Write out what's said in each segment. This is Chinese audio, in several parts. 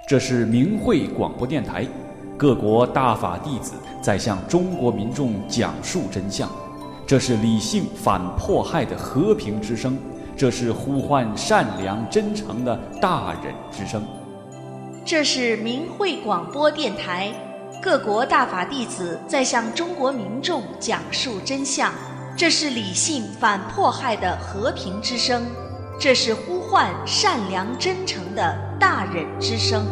这是明慧广播电台，各国大法弟子在向中国民众讲述真相。这是理性反迫害的和平之声，这是呼唤善良真诚的大忍之声。 这是明慧广播电台，各国大法弟子在向中国民众讲述真相。这是理性反迫害的和平之声，这是呼唤善良真诚的大忍之声。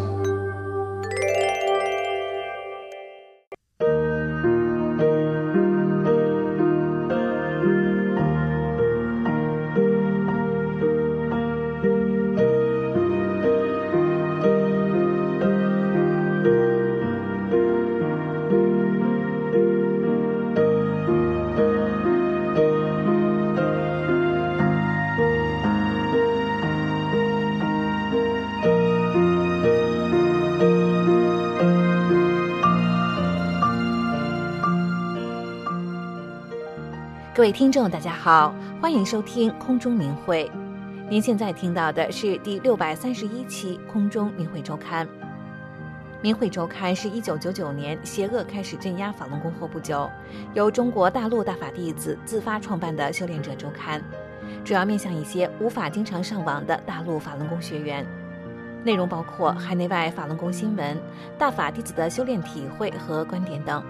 各位听众大家好，欢迎收听空中明慧。您现在听到的是第631期空中明慧周刊。明慧周刊是1999年邪恶开始镇压法轮功后不久，由中国大陆大法弟子自发创办的修炼者周刊，主要面向一些无法经常上网的大陆法轮功学员。内容包括海内外法轮功新闻、大法弟子的修炼体会和观点等。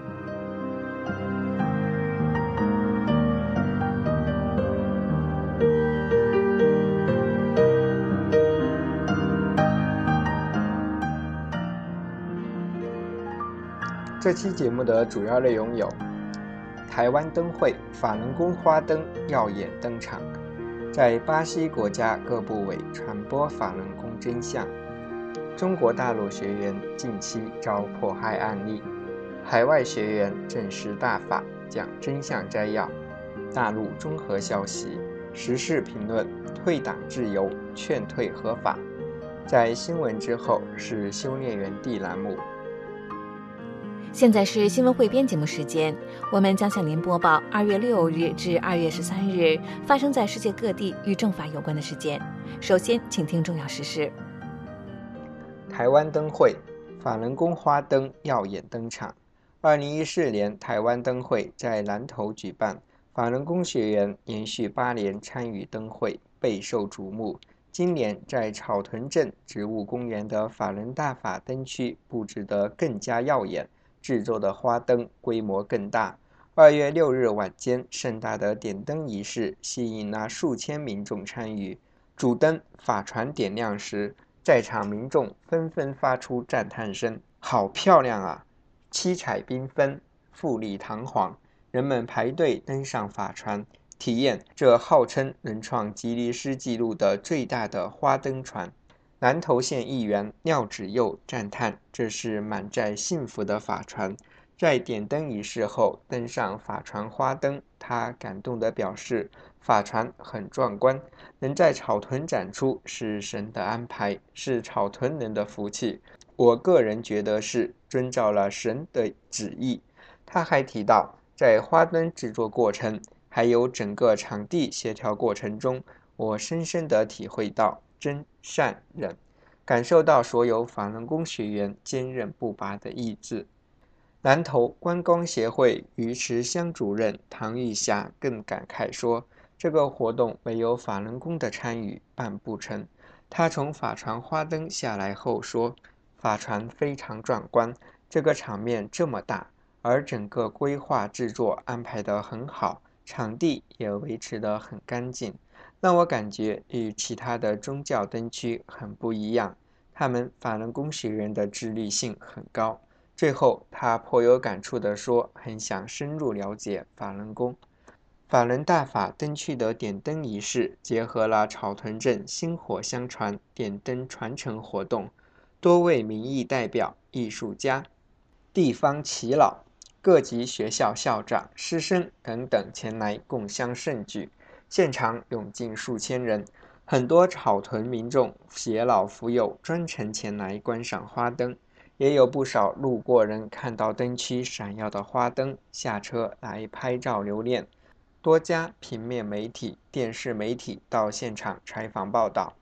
这期节目的主要内容有：台湾灯会法轮功花灯耀眼登场，在巴西国家各部委传播法轮功真相；中国大陆学员近期遭迫害案例；海外学员证实大法讲真相摘要；大陆综合消息、时事评论、退党自由，劝退合法。在新闻之后是修炼园地栏目。 现在是新闻汇编节目时间，我们将向您播报2月6日至2月13日发生在世界各地与正法有关的事件。首先，请听重要时事。 台湾灯会法轮功花灯耀眼登场。2014年台湾灯会在南投举办，法轮功学员连续8年参与灯会，备受瞩目。今年在草屯镇植物公园的法轮大法灯区布置得更加耀眼，制作的花灯规模更大。2月6日晚间，盛大的点灯仪式吸引了数千民众参与。主灯法船点亮时，在场民众纷纷发出赞叹声：“好漂亮啊！七彩缤纷，富丽堂皇。”人们排队登上法船，体验这号称能创吉尼斯纪录的最大的花灯船。南投县议员廖子佑赞叹这是满载幸福的法船。在点灯仪式后登上法船花灯，他感动地表示，法船很壮观，能在草屯展出是神的安排，是草屯人的福气。我个人觉得是遵照了神的旨意。他还提到，在花灯制作过程还有整个场地协调过程中，我深深地体会到真善忍，感受到所有法轮功学员坚韧不拔的意志。南投观光协会鱼池乡主任唐玉霞更感慨说，这个活动没有法轮功的参与办不成。他从法船花灯下来后说，法船非常壮观，这个场面这么大，而整个规划制作安排得很好，场地也维持得很干净，让我感觉与其他的宗教灯区很不一样，他们法轮功学员的自律性很高。最后他颇有感触地说，很想深入了解法轮功。法轮大法灯区的点灯仪式结合了草屯镇薪火相传点灯传承活动，多位民意代表、艺术家、地方耆老、各级学校校长、师生等等前来共襄盛举，现场涌进数千人，很多草屯民众携老扶幼专程前来观赏花灯，也有不少路过人看到灯区闪耀的花灯，下车来拍照留念。多家平面媒体、电视媒体到现场采访报道。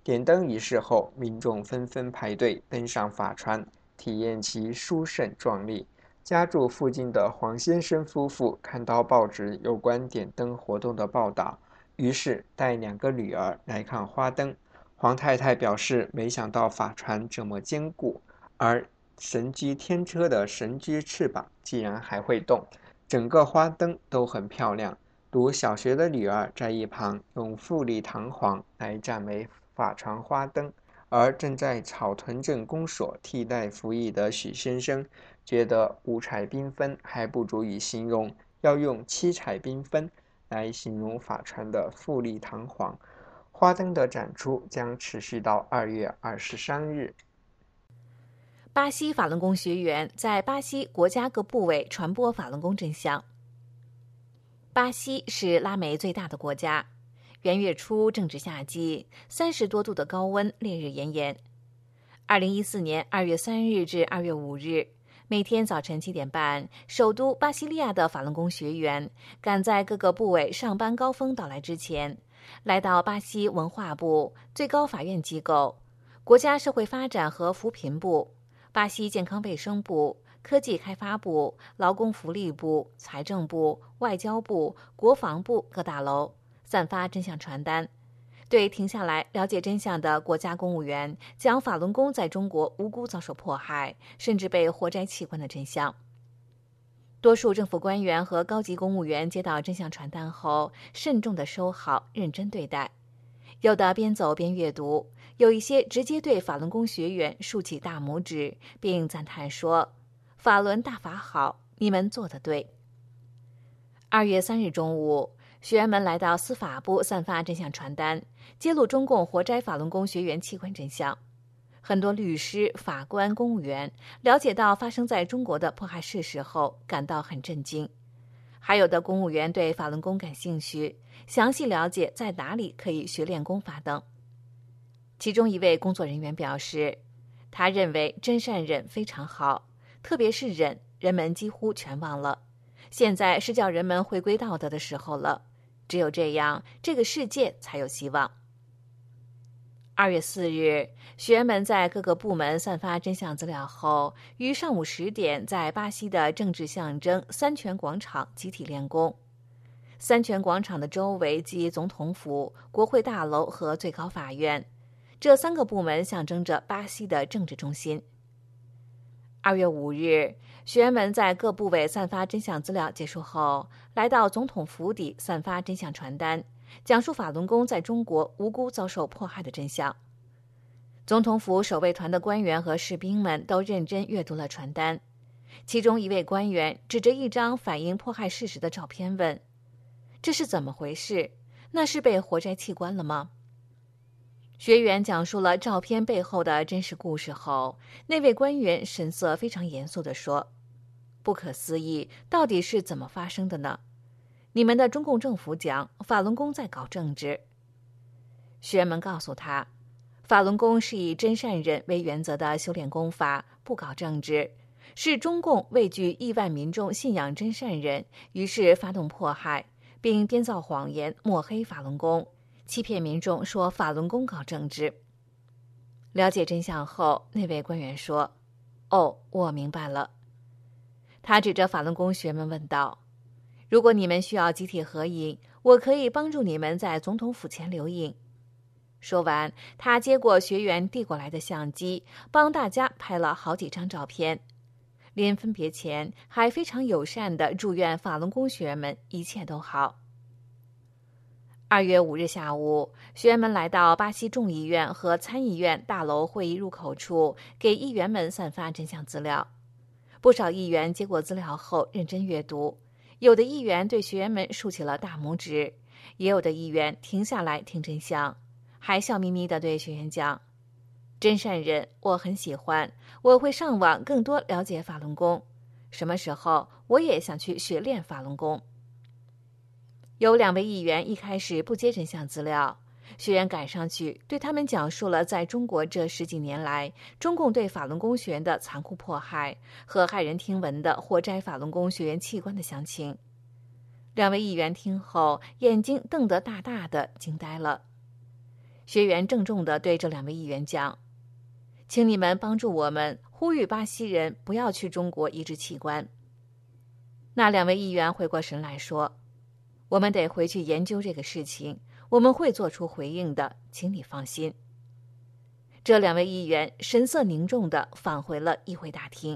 点灯仪式后，民众纷纷排队登上法船，体验其殊胜壮丽。家住附近的黄先生夫妇看到报纸有关点灯活动的报道，于是带2个女儿来看花灯。黄太太表示，没想到法船这么坚固，而神驹天车的神驹翅膀竟然还会动，整个花灯都很漂亮。读小学的女儿在一旁用富丽堂皇来赞美法船花灯，而正在草屯镇公所替代服役的许先生觉得五彩缤纷还不足以形容，要用七彩缤纷来形容法船的富丽堂皇。花灯的展出将持续到2月23日。 巴西法轮功学员在巴西国家各部委传播法轮功真相。巴西是拉美最大的国家，元月初正值夏季，30多度的高温，烈日炎炎。2014年2月3日至2月5日，每天早晨7点半，首都巴西利亚的法轮功学员赶在各个部委上班高峰到来之前，来到巴西文化部、最高法院机构、国家社会发展和扶贫部、巴西健康卫生部、科技开发部、劳工福利部、财政部、外交部、国防部各大楼散发真相传单，对停下来了解真相的国家公务员讲法轮功在中国无辜遭受迫害，甚至被活摘器官的真相。多数政府官员和高级公务员接到真相传单后，慎重地收好，认真对待。有的边走边阅读，有一些直接对法轮功学员竖起大拇指，并赞叹说：“法轮大法好，你们做得对。”2月3日中午，学员们来到司法部散发真相传单，揭露中共活摘法轮功学员器官真相。很多律师、法官、公务员了解到发生在中国的迫害事实后，感到很震惊。还有的公务员对法轮功感兴趣，详细了解在哪里可以学练功法等。其中一位工作人员表示，他认为真善忍非常好，特别是忍，人们几乎全忘了。现在是叫人们回归道德的时候了，只有这样，这个世界才有希望。2月4日，学员们在各个部门散发真相资料后，于上午10点在巴西的政治象征三权广场集体练功。三权广场的周围即总统府、国会大楼和最高法院，这3个部门象征着巴西的政治中心。2月5日，学员们在各部委散发真相资料结束后，来到总统府邸散发真相传单，讲述法轮功在中国无辜遭受迫害的真相。总统府守卫团的官员和士兵们都认真阅读了传单，其中一位官员指着一张反映迫害事实的照片问：“这是怎么回事？那是被活摘器官了吗？”学员讲述了照片背后的真实故事后，那位官员神色非常严肃地说：“不可思议，到底是怎么发生的呢？你们的中共政府讲法轮功在搞政治。”学员们告诉他，法轮功是以真善忍为原则的修炼功法，不搞政治，是中共畏惧亿万民众信仰真善忍，于是发动迫害，并编造谎言抹黑法轮功，欺骗民众说法轮功搞政治。了解真相后，那位官员说：“哦，我明白了。”他指着法轮功学员们问道：“如果你们需要集体合影，我可以帮助你们在总统府前留影。”说完，他接过学员递过来的相机，帮大家拍了好几张照片。临分别前，还非常友善地祝愿法轮功学员们一切都好。2月5日下午，学员们来到巴西众议院和参议院大楼会议入口处，给议员们散发真相资料。不少议员接过资料后认真阅读，有的议员对学员们竖起了大拇指，也有的议员停下来听真相，还笑眯眯地对学员讲：“真善忍，我很喜欢，我会上网更多了解法轮功，什么时候我也想去学练法轮功。”有2位议员一开始不接真相资料，学员赶上去对他们讲述了在中国这10几年来中共对法轮功学员的残酷迫害和骇人听闻的活摘法轮功学员器官的详情。2位议员听后眼睛瞪得大大的，惊呆了。 学员郑重地对这2位议员讲：“请你们帮助我们，呼吁巴西人不要去中国移植器官。”那2位议员回过神来说：“我们得回去研究这个事情，我们会做出回应的，请你放心。”这2位议员神色凝重地返回了议会大厅。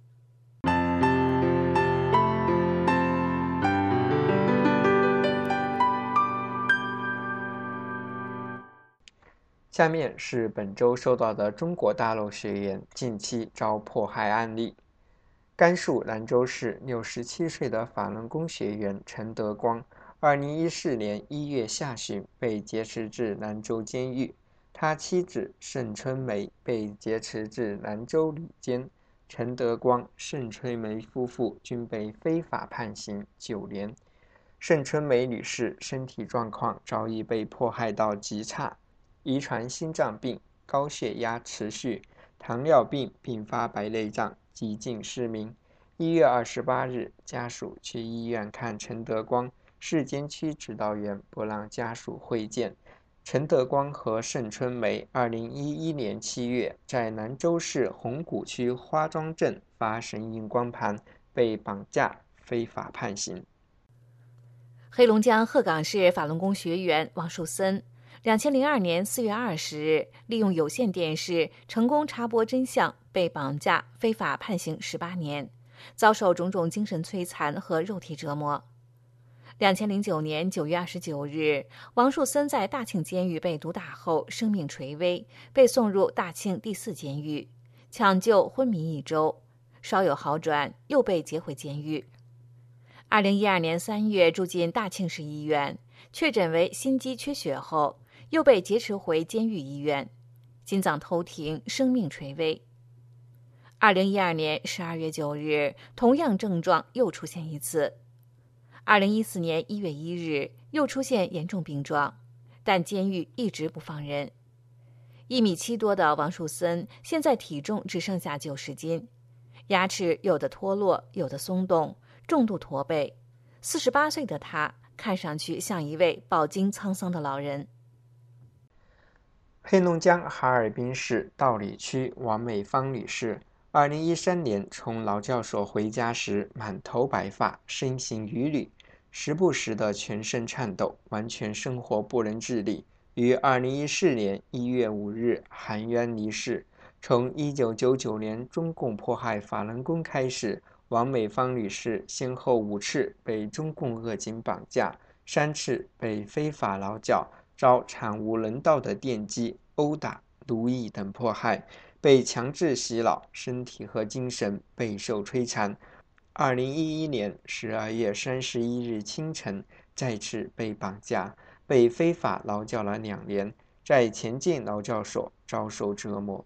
下面是本周收到的中国大陆学员近期遭迫害案例。甘肃兰州市67岁的法轮功学员陈德光，2014年1月下旬被劫持至兰州监狱，他妻子盛春梅被劫持至兰州里监，陈德光、盛春梅夫妇均被非法判刑9年。盛春梅女士身体状况早已被迫害到极差，遗传心脏病、高血压持续、糖尿病并发白内障，几近失明。1月28日，家属去医院看陈德光，市监区指导员不让家属会见。陈德光和盛春梅2011年7月在兰州市红谷区花庄镇发神印光盘，被绑架非法判刑。 黑龙江鹤岗市法轮功学员王树森2002年4月20日利用有线电视成功插播真相，被绑架非法判刑18年，遭受种种精神摧残和肉体折磨。2009年9月29日，王树森在大庆监狱被毒打后生命垂危，被送入大庆第4监狱，抢救昏迷1周，稍有好转，又被劫回监狱。2012年3月住进大庆市医院，确诊为心肌缺血后，又被劫持回监狱医院，心脏偷停，生命垂危。2012年12月9日，同样症状又出现一次。2014年1月1日，又出现严重病状，但监狱一直不放人。1.7米多的王树森现在体重只剩下90斤，牙齿有的脱落，有的松动，重度驼背。48岁的他看上去像一位饱经沧桑的老人。 黑龙江哈尔滨市道里区王美芳女士2013年从劳教所回家时满头白发，身形伛偻，时不时的全身颤抖，完全生活不能自理，于2014年1月5日含冤离世。从1999年中共迫害法轮功开始，王美芳女士先后5次被中共恶警绑架，3次被非法劳教，遭惨无人道的电击、殴打、奴役等迫害，被强制洗脑，身体和精神备受摧残。2011年12月31日清晨再次被绑架，被非法劳教了2年，在前进劳教所遭受折磨。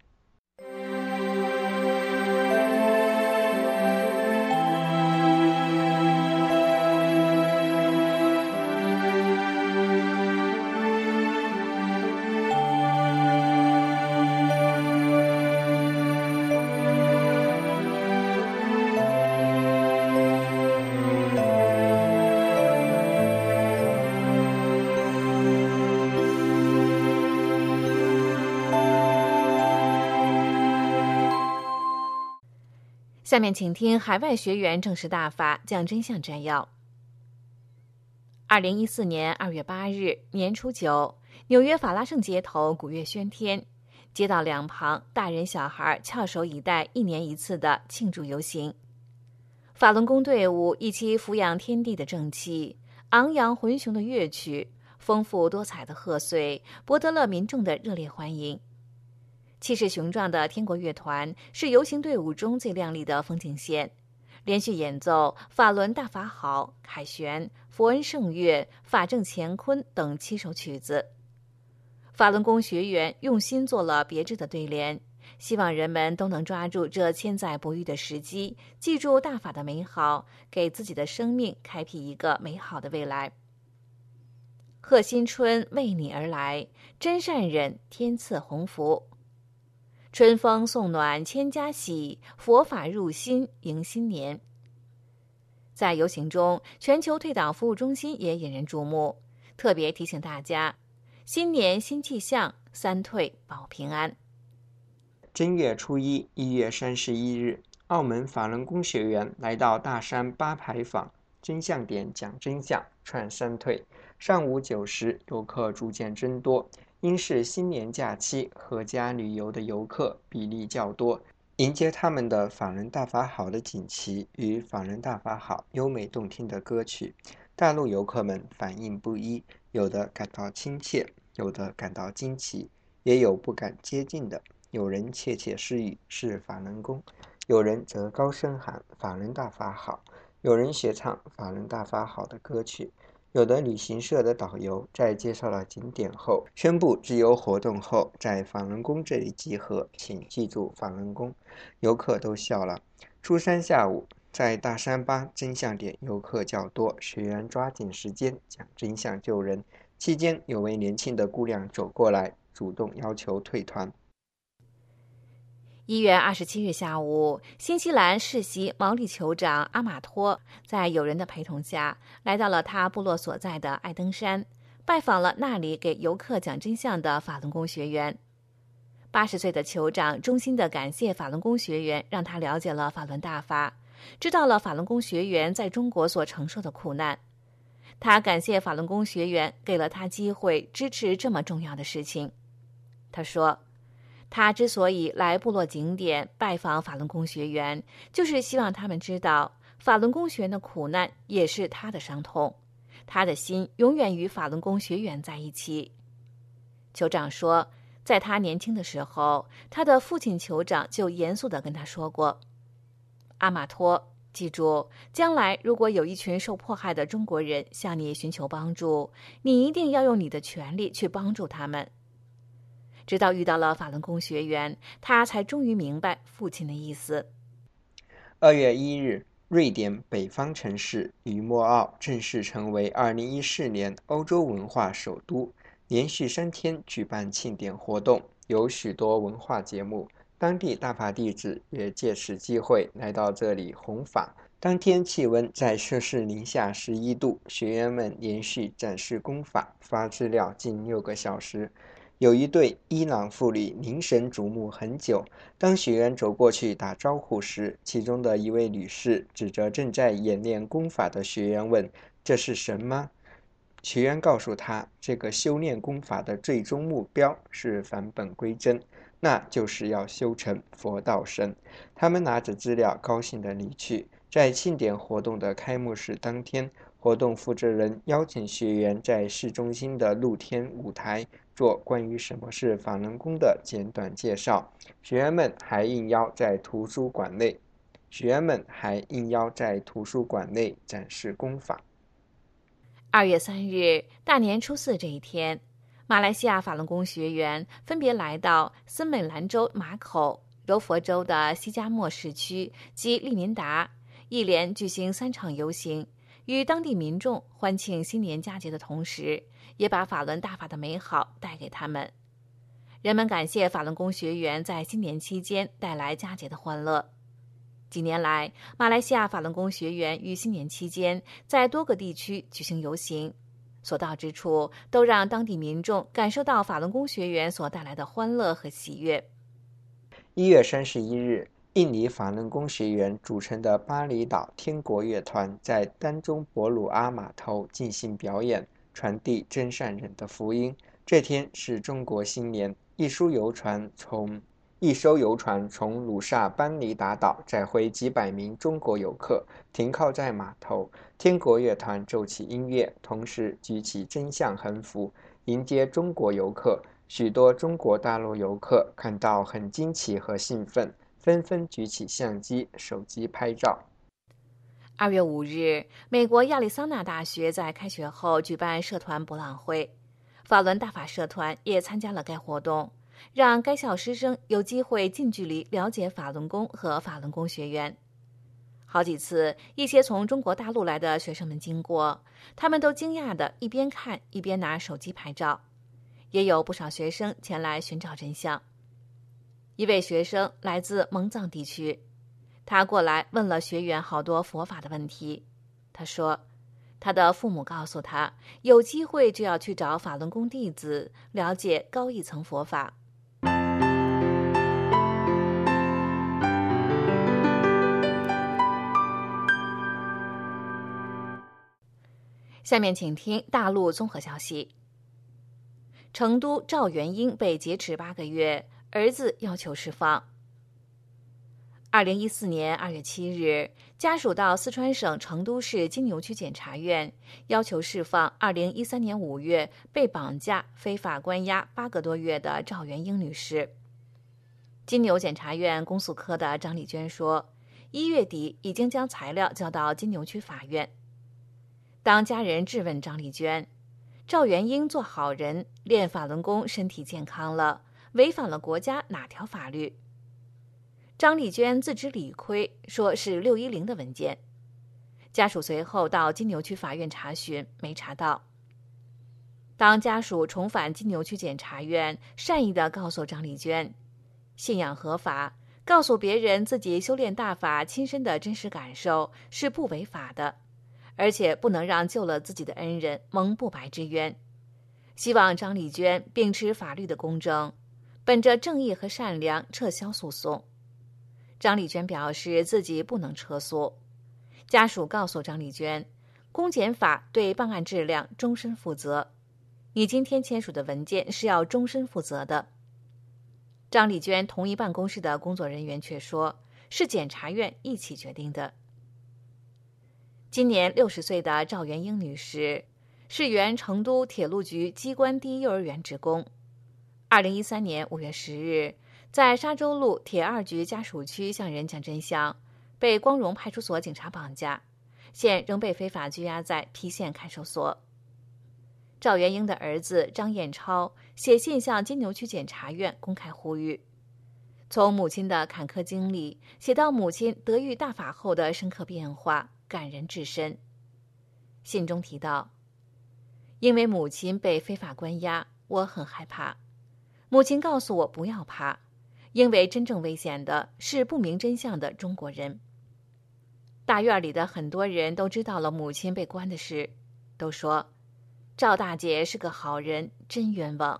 下面请听海外学员正式大法讲真相摘要。2014年2月8日年初9，纽约法拉盛街头鼓乐喧天，街道两旁大人小孩翘首以待1年1次的庆祝游行。法轮功队伍以其俯仰天地的正气、昂扬浑雄的乐曲、丰富多彩的贺岁，博得了民众的热烈欢迎。气势雄壮的天国乐团是游行队伍中最亮丽的风景线，连续演奏法轮大法好、凯旋、佛恩圣乐、法正乾坤等7首曲子。法轮功学员用心做了别致的对联，希望人们都能抓住这千载不遇的时机，记住大法的美好，给自己的生命开辟一个美好的未来。贺新春为你而来，真善忍天赐鸿福。春风送暖千家喜，佛法入心迎新年。在游行中，全球退党服务中心也引人注目，特别提醒大家， 新年新气象，三退保平安。 正月初一，1月31日，澳门法轮功学员来到大山八牌坊真相点讲真相，串三退。上午9时，游客逐渐增多，因是新年假期，阖家旅游的游客比例较多。迎接他们的法轮大法好的锦旗与法轮大法好优美动听的歌曲，大陆游客们反应不一，有的感到亲切，有的感到惊奇，也有不敢接近的。有人窃窃私语是法轮功，有人则高声喊法轮大法好，有人学唱法轮大法好的歌曲。有的旅行社的导游在介绍了景点后，宣布自由活动后在法轮功这里集合，请记住法轮功。游客都笑了。初三下午，在大山巴真相点游客较多，学员抓紧时间讲真相救人。期间有位年轻的姑娘走过来，主动要求退团。 1月27日下午，新西兰世袭毛利酋长阿马托在友人的陪同下，来到了他部落所在的爱登山，拜访了那里给游客讲真相的法轮功学员。80岁的酋长衷心地感谢法轮功学员，让他了解了法轮大法，知道了法轮功学员在中国所承受的苦难。他感谢法轮功学员给了他机会支持这么重要的事情。他说，他之所以来部落景点拜访法轮功学员，就是希望他们知道法轮功学员的苦难也是他的伤痛，他的心永远与法轮功学员在一起。酋长说，在他年轻的时候，他的父亲酋长就严肃地跟他说过，阿马托，记住，将来如果有一群受迫害的中国人向你寻求帮助，你一定要用你的权利去帮助他们。直到遇到了法轮功学员，他才终于明白父亲的意思。 2月1日，瑞典北方城市于莫奥正式成为2014年欧洲文化首都，连续3天举办庆典活动，有许多文化节目。当地大法弟子也借此机会来到这里弘法。当天气温在摄氏零下11度，学员们连续展示功法，发资料近6个小时。有一对伊朗妇女凝神瞩目很久，当学员走过去打招呼时，其中的一位女士指着正在演练功法的学员问，这是神吗？学员告诉他，这个修炼功法的最终目标是返本归真，那就是要修成佛道神。他们拿着资料高兴地离去。在庆典活动的开幕式当天，活动负责人邀请学员在市中心的露天舞台做关于什么是法轮功的简短介绍。学员们还应邀在图书馆内展示功法。 2月3日，大年初4这一天，马来西亚法轮功学员分别来到森美兰州马口、柔佛州的西加莫市区及利民达，一连举行3场游行，与当地民众欢庆新年佳节的同时，也把法轮大法的美好带给他们。人们感谢法轮功学员在新年期间带来佳节的欢乐。几年来，马来西亚法轮功学员于新年期间在多个地区举行游行，所到之处都让当地民众感受到法轮功学员所带来的欢乐和喜悦。 1月31日，印尼法轮功学员组成的巴厘岛天国乐团在丹中博鲁阿码头进行表演，传递真善忍的福音。这天是中国新年，一艘游船从鲁萨班尼达岛载回几百名中国游客，停靠在码头。天国乐团奏起音乐，同时举起真相横幅，迎接中国游客。许多中国大陆游客感到很惊奇和兴奋，纷纷举起相机、手机拍照。 2月5日，美国亚利桑那大学在开学后举办社团博览会，法轮大法社团也参加了该活动，让该校师生有机会近距离了解法轮功和法轮功学员。好几次，一些从中国大陆来的学生们经过，他们都惊讶地一边看一边拿手机拍照，也有不少学生前来寻找真相。一位学生来自蒙藏地区，他过来问了学员好多佛法的问题。他说， 他的父母告诉他，有机会就要去找法轮功弟子，了解高一层佛法。下面请听大陆综合消息。成都赵元英被劫持8个月，儿子要求释放。2014年2月7日，家属到四川省成都市金牛区检察院要求释放2013年5月被绑架、非法关押8个多月的赵元英女士。金牛检察院公诉科的张丽娟说，1月底已经将材料交到金牛区法院。当家人质问张丽娟，赵元英做好人，练法轮功，身体健康了，违反了国家哪条法律？张丽娟自知理亏，说是610的文件。家属随后到金牛区法院查询，没查到。当家属重返金牛区检察院，善意地告诉张丽娟，信仰合法，告诉别人自己修炼大法亲身的真实感受是不违法的，而且不能让救了自己的恩人蒙不白之冤。希望张丽娟秉持法律的公正，本着正义和善良撤销诉讼。张丽娟表示自己不能撤诉。家属告诉张丽娟，公检法对办案质量终身负责，你今天签署的文件是要终身负责的。张丽娟同一办公室的工作人员却说，是检察院一起决定的。今年60岁的赵元英女士是原成都铁路局机关第一幼儿园职工。2013年5月10日，在沙洲路铁2局家属区向人讲真相，被光荣派出所警察绑架，现仍被非法拘押在郫县看守所。赵元英的儿子张彦超写信向金牛区检察院公开呼吁，从母亲的坎坷经历写到母亲得遇大法后的深刻变化，感人至深。信中提到，因为母亲被非法关押，我很害怕。母亲告诉我不要怕，因为真正危险的是不明真相的中国人。大院里的很多人都知道了母亲被关的事，都说赵大姐是个好人，真冤枉。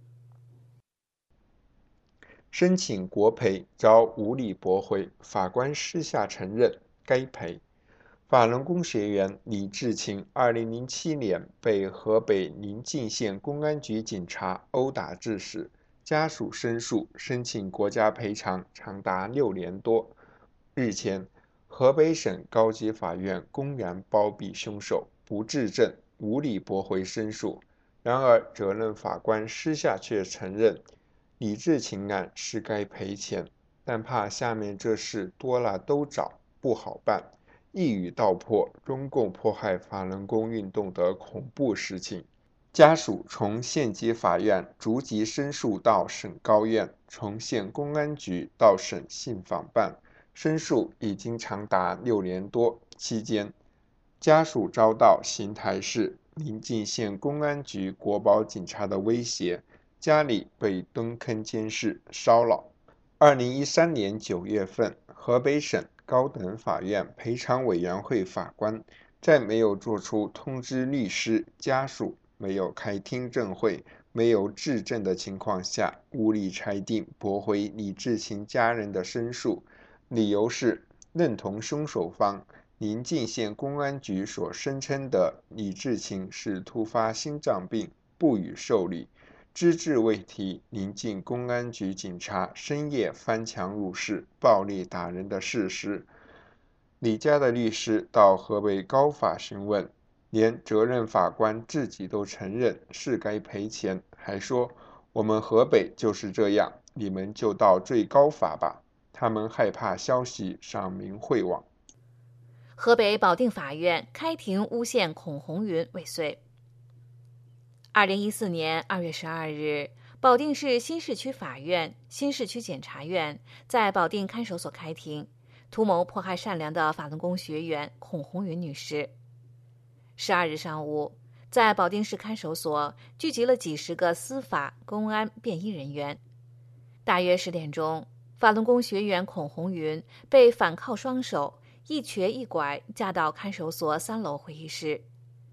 申请国赔遭无理驳回，法官私下承认该赔。法轮功学员李志勤2007年被河北临晋县公安局警察殴打致死，家属申诉申请国家赔偿长达6年多。日前，河北省高级法院公然包庇凶手，不质证，无理驳回申诉。然而，责任法官私下却承认李志勤案是该赔钱，但怕下面这事多了都找，不好办，一语道破中共迫害法轮功运动的恐怖实情。家属从县级法院逐级申诉到省高院，从县公安局到省信访办，申诉已经长达6年多。期间，家属遭到邢台市临晋县公安局国保警察的威胁，家里被蹲坑监视骚扰。2013年9月份，河北省高等法院赔偿委员会法官在没有作出通知律师、家属，没有开听证会，没有质证的情况下，无理裁定驳回李志勤家人的申诉，理由是认同凶手方临晋县公安局所声称的李志勤是突发心脏病，不予受理，只字未提临晋公安局警察深夜翻墙入室，暴力打人的事实。李家的律师到河北高法询问，连责任法官自己都承认是该赔钱，还说我们河北就是这样，你们就到最高法吧。他们害怕消息上明慧网。 河北保定法院开庭诬陷孔红云未遂。2014年2月12日，保定市新市区法院、新市区检察院在保定看守所开庭，图谋迫害善良的法轮功学员孔红云女士。12日上午，在保定市看守所聚集了几十个司法、公安、便衣人员。大约10点钟，法轮功学员孔红云被反铐双手一瘸一拐架到看守所3楼会议室，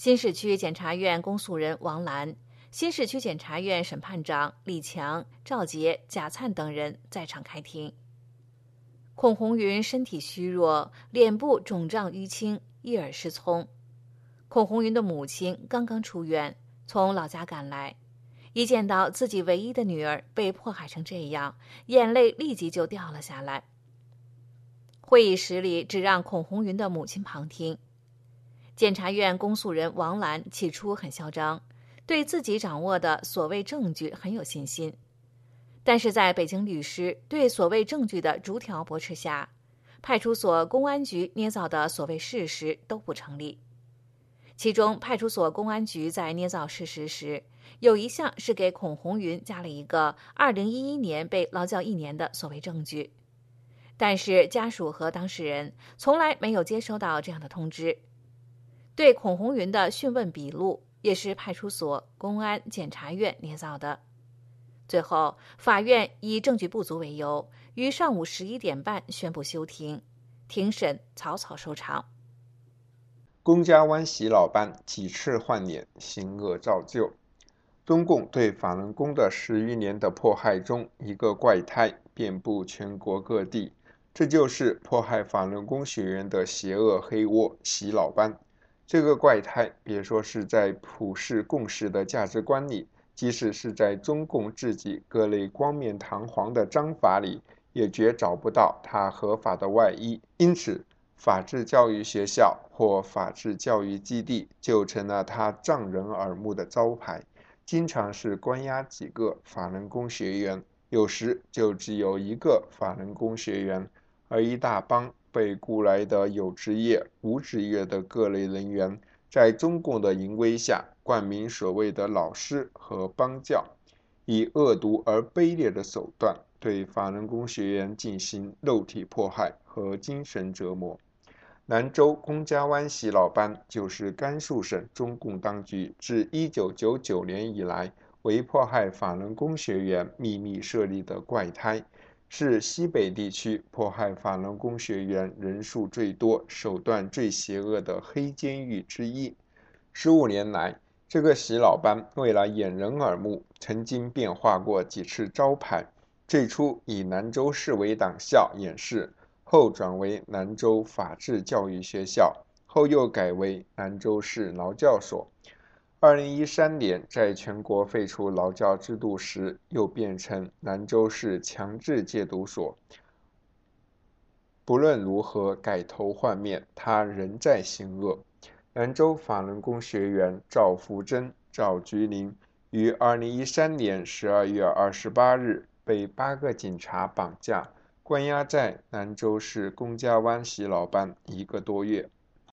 新市区检察院公诉人王兰、新市区检察院审判长李强、赵杰、贾灿等人在场开庭。孔红云身体虚弱，脸部肿胀淤青，一耳失聪。孔红云的母亲刚刚出院，从老家赶来，一见到自己唯一的女儿被迫害成这样，眼泪立即就掉了下来。会议室里只让孔红云的母亲旁听。检察院公诉人王兰起初很嚣张，对自己掌握的所谓证据很有信心，但是在北京律师对所谓证据的逐条驳斥下，派出所、公安局捏造的所谓事实都不成立。其中，派出所、公安局在捏造事实时，有一项是给孔红云加了一个2011年被劳教1年的所谓证据，但是家属和当事人从来没有接收到这样的通知。对孔红云的讯问笔录也是派出所、公安、检察院捏造的。最后，法院以证据不足为由，于上午11点半宣布休庭，庭审草草收场。 龚家湾洗脑班几次换脸，行恶照旧。中共对法轮功的10余年的迫害中，一个怪胎遍布全国各地，这就是迫害法轮功学员的邪恶黑窝洗脑班。这个怪胎，别说是在普世共识的价值观里，即使是在中共自己各类冠冕堂皇的章法里，也绝找不到它合法的外衣。因此，法治教育学校或法治教育基地就成了它障人耳目的招牌，经常是关押几个法轮功学员，有时就只有一个法轮功学员，而一大帮被雇来的有职业、无职业的各类人员，在中共的淫威下，冠名所谓的老师和帮教，以恶毒而卑劣的手段对法轮功学员进行肉体迫害和精神折磨。兰州龚家湾洗脑班就是甘肃省中共当局自1999年以来为迫害法轮功学员秘密设立的怪胎，是西北地区迫害法轮功学员人数最多、手段最邪恶的黑监狱之一。15年来，这个洗脑班为了掩人耳目，曾经变化过几次招牌，最初以兰州市委党校演示，后转为兰州法治教育学校，后又改为兰州市劳教所。2013年在全国废除劳教制度时，又变成兰州市强制戒毒所。不论如何改头换面，它仍在行恶。兰州法轮功学员赵福珍、赵菊林于2013年12月28日被8个警察绑架，关押在兰州市龚家湾洗脑班1个多月。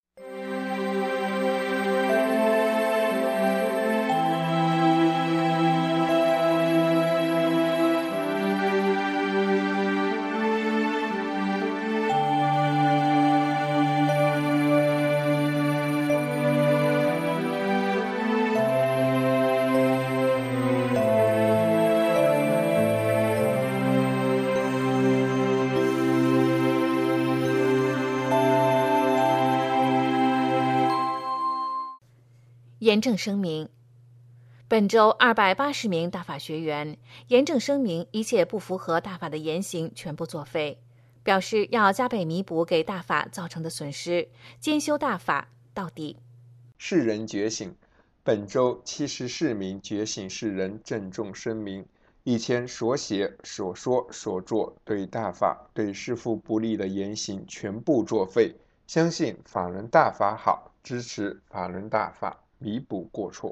严正声明：本周280名大法学员严正声明，一切不符合大法的言行全部作废，表示要加倍弥补给大法造成的损失，兼修大法到底。 世人觉醒，本周74名觉醒世人郑重声明：以前所写、所说、所做对大法、对师父不利的言行全部作废，相信法轮大法好，支持法轮大法，弥补过错。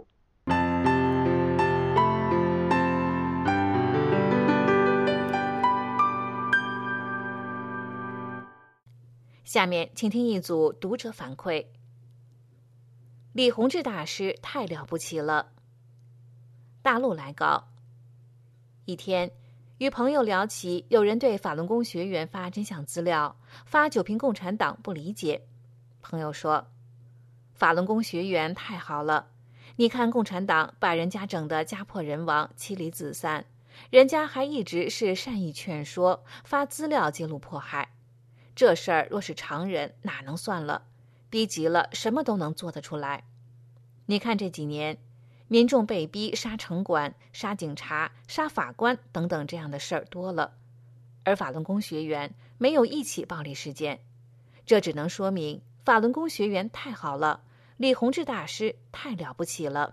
下面请听一组读者反馈。李洪志大师太了不起了。大陆来稿：一天，与朋友聊起有人对法轮功学员发真相资料，发九评共产党不理解。朋友说，法轮功学员太好了，你看共产党把人家整得家破人亡、妻离子散，人家还一直是善意劝说，发资料揭露迫害。这事儿若是常人哪能算了，逼急了什么都能做得出来。 你看这几年，民众被逼杀城管、杀警察、杀法官等等这样的事儿多了，而法轮功学员没有一起暴力事件，这只能说明法轮功学员太好了，李洪志大师太了不起了。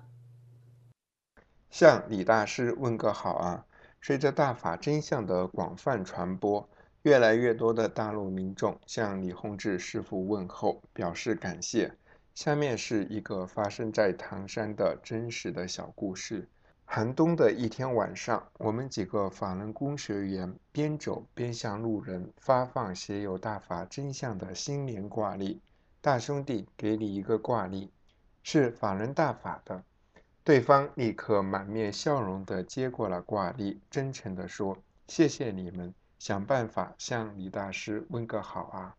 向李大师问个好啊！随着大法真相的广泛传播，越来越多的大陆民众向李洪志师父问候，表示感谢。下面是一个发生在唐山的真实的小故事。寒冬的一天晚上，我们几个法轮功学员边走边向路人发放写有大法真相的新年挂历。大兄弟给你一个挂历，是法轮大法的。对方立刻满面笑容地接过了挂历，真诚地说：“谢谢你们，想办法向李大师问个好啊！”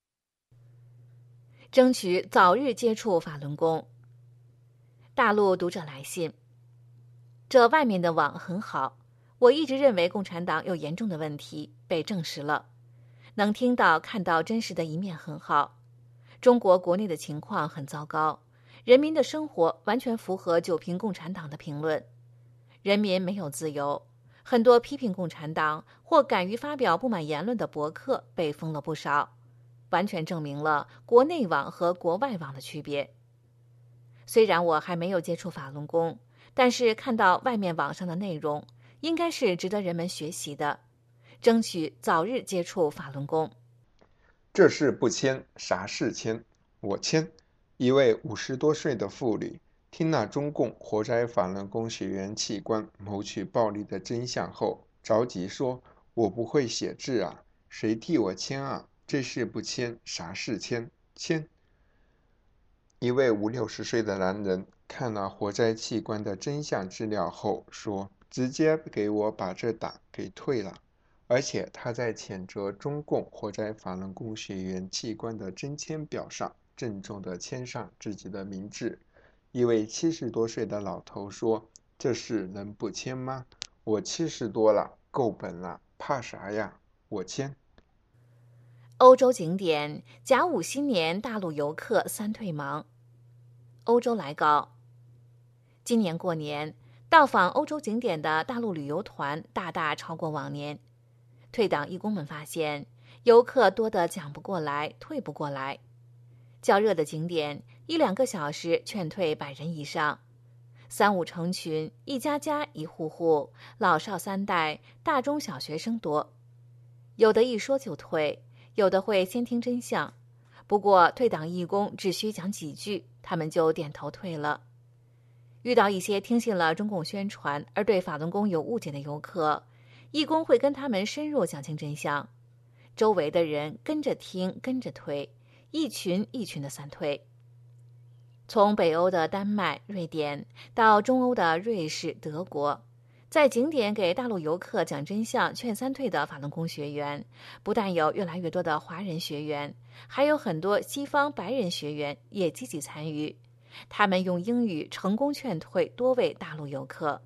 争取早日接触法轮功。大陆读者来信：这外面的网很好，我一直认为共产党有严重的问题，被证实了。能听到看到真实的一面很好。中国国内的情况很糟糕，人民的生活完全符合九评共产党的评论。人民没有自由，很多批评共产党或敢于发表不满言论的博客被封了不少，完全证明了国内网和国外网的区别。虽然我还没有接触法轮功，但是看到外面网上的内容，应该是值得人们学习的，争取早日接触法轮功。 这事不签，啥事签？我签。一位50多岁的妇女听了中共活摘法轮功学员器官谋取暴利的真相后，着急说：“我不会写字啊，谁替我签啊？这事不签，啥事签？签。”一位50、60岁的男人看了活摘器官的真相资料后说：“直接给我把这档给退了。”而且他在谴责中共活摘法轮功学员器官的真签表上郑重地签上自己的名字。一位70多岁的老头说：“这事能不签吗？我70多了，够本了，怕啥呀？我签。” 欧洲景点甲午新年大陆游客三退忙。欧洲来稿：今年过年到访欧洲景点的大陆旅游团大大超过往年。退党义工们发现，游客多得讲不过来，退不过来。较热的景点1、2个小时劝退100人以上，3、5成群，一家家一户户，老少3代，大中小学生多。有的一说就退，有的会先听真相，不过退党义工只需讲几句，他们就点头退了。遇到一些听信了中共宣传而对法轮功有误解的游客，义工会跟他们深入讲清真相，周围的人跟着听跟着退，一群一群的散退。从北欧的丹麦、瑞典到中欧的瑞士、德国，在景点给大陆游客讲真相劝三退的法轮功学员，不但有越来越多的华人学员，还有很多西方白人学员也积极参与，他们用英语成功劝退多位大陆游客。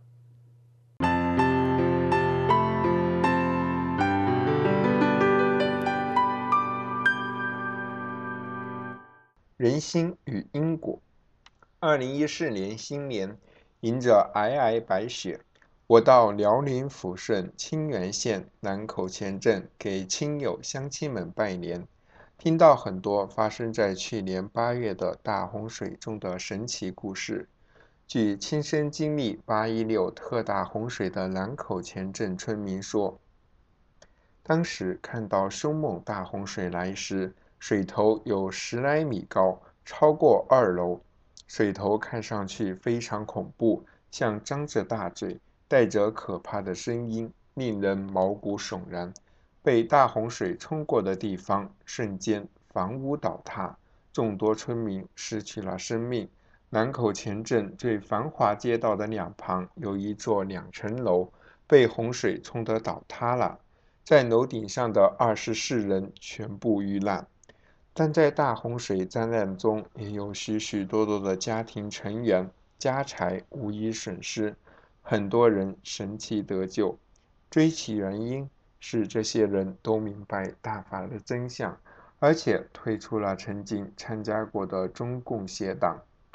人心与因果。2014年新年，迎着皑皑白雪，我到辽宁抚顺清源县南口前镇给亲友乡亲们拜年，听到很多发生在去年8月的大洪水中的神奇故事。据亲身经历816特大洪水的南口前镇村民说，当时看到凶猛大洪水来时，水头有10来米高，超过2楼。水头看上去非常恐怖，像张着大嘴，带着可怕的声音，令人毛骨悚然。被大洪水冲过的地方，瞬间房屋倒塌，众多村民失去了生命。南口前镇最繁华街道的两旁有一座2层楼，被洪水冲得倒塌了，在楼顶上的24人全部遇难。但在大洪水灾难中，也有许许多多的家庭成员家财无一损失，很多人神奇得救。追其原因是这些人都明白大法的真相，而且退出了曾经参加过的中共邪党团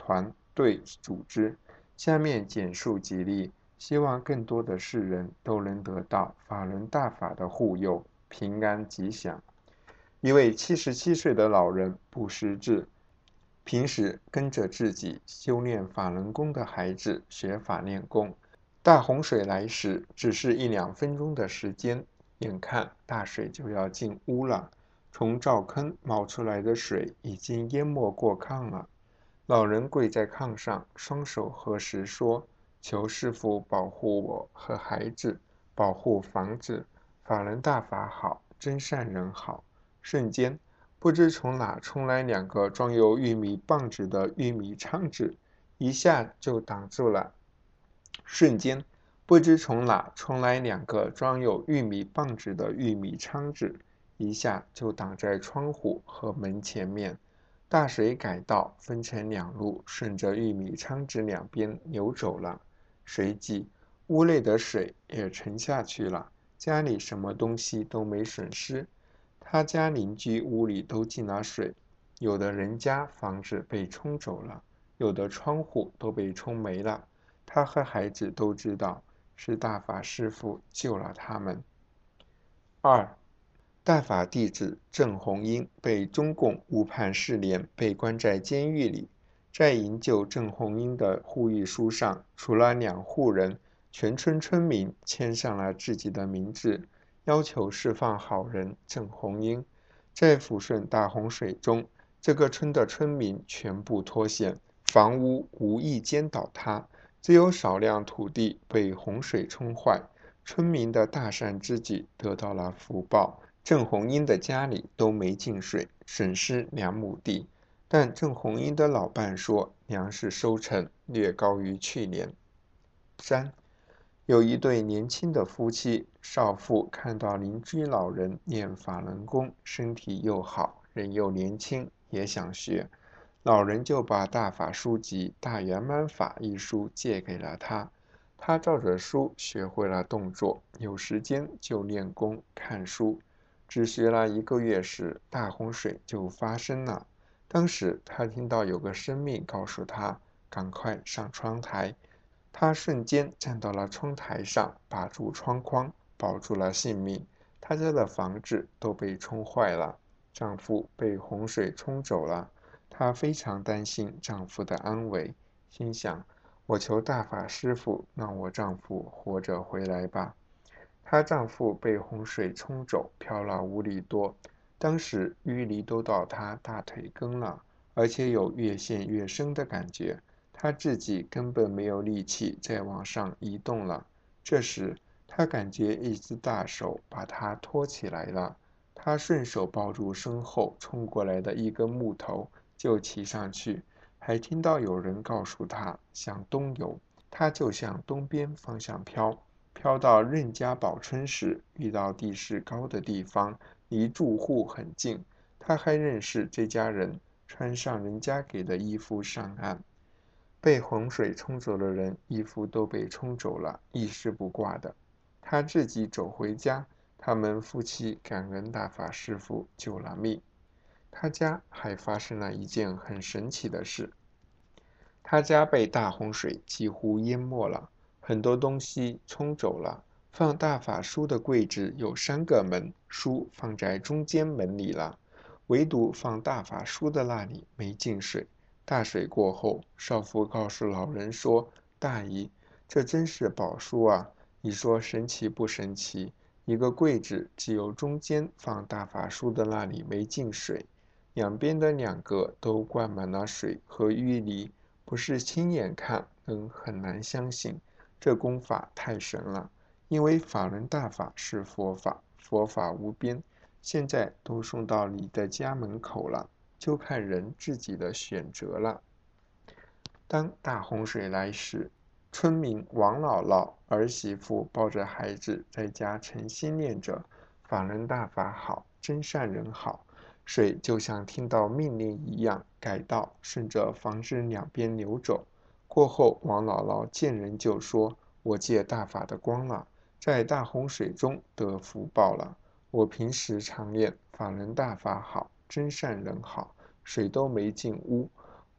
对组织。下面简述几例，希望更多的世人都能得到法轮大法的护佑，平安吉祥。一位77岁的老人不识字，平时跟着自己修炼法轮功的孩子学法练功。大洪水来时，只是1-2分钟的时间，眼看大水就要进屋了，从灶坑冒出来的水已经淹没过炕了。老人跪在炕上，双手合十说：“求师父保护我和孩子，保护房子，法轮大法好，真善人好。”瞬间，不知从哪冲来2个装有玉米棒子的玉米仓子，一下就挡住了。瞬间，不知从哪冲来2个装有玉米棒子的玉米仓子，一下就挡在窗户和门前面。大水改道，分成2路，顺着玉米仓子两边流走了。随即，屋内的水也沉下去了，家里什么东西都没损失。他家邻居屋里都进了水，有的人家房子被冲走了，有的窗户都被冲没了。他和孩子都知道，是大法师父救了他们。2. 大法弟子郑红英被中共误判4年，被关在监狱里。在营救郑红英的呼吁书上，除了2户人，全村村民签上了自己的名字，要求释放好人郑红英。在抚顺大洪水中，这个村的村民全部脱险，房屋无一间倒塌，只有少量土地被洪水冲坏。村民的大善之举得到了福报，郑红英的家里都没进水，损失2亩地。但郑红英的老伴说，粮食收成略高于去年。3. 有一对年轻的夫妻，少妇看到邻居老人练法轮功，身体又好，人又年轻，也想学。老人就把大法书籍《大圆满法》一书借给了他。他照着书学会了动作，有时间就练功看书。只学了1个月时，大洪水就发生了。当时他听到有个生命告诉他赶快上窗台，他瞬间站到了窗台上，把住窗框，保住了性命。他家的房子都被冲坏了，丈夫被洪水冲走了。她非常担心丈夫的安危，心想：我求大法师父让我丈夫活着回来吧。她丈夫被洪水冲走，漂了5里多，当时淤泥都到她大腿根了，而且有越陷越深的感觉，她自己根本没有力气再往上移动了。这时，她感觉一只大手把她拖起来了，她顺手抱住身后冲过来的一根木头，就骑上去，还听到有人告诉她向东游，她就向东边方向飘。飘到任家堡村时，遇到地势高的地方，离住户很近。他还认识这家人，穿上人家给的衣服上岸。被洪水冲走的人，衣服都被冲走了，一丝不挂的。他自己走回家，他们夫妻感恩大法师父救了命。他家还发生了一件很神奇的事，他家被大洪水几乎淹没了。很多东西冲走了，放大法书的柜子有3个门，书放在中间门里了，唯独放大法书的那里没进水。大水过后，少妇告诉老人说：“大姨，这真是宝书啊！你说神奇不神奇？一个柜子只有中间放大法书的那里没进水，两边的2个都灌满了水和淤泥，不是亲眼看能很难相信。这功法太神了，因为法轮大法是佛法，佛法无边，现在都送到你的家门口了，就看人自己的选择了。”当大洪水来时，村民王姥姥儿媳妇抱着孩子在家诚心念着法轮大法好，真善人好，水就像听到命令一样改道，顺着房子两边流走。过后，王姥姥见人就说：“我借大法的光了，在大洪水中得福报了。我平时常念法轮大法好，真善人好，水都没进屋。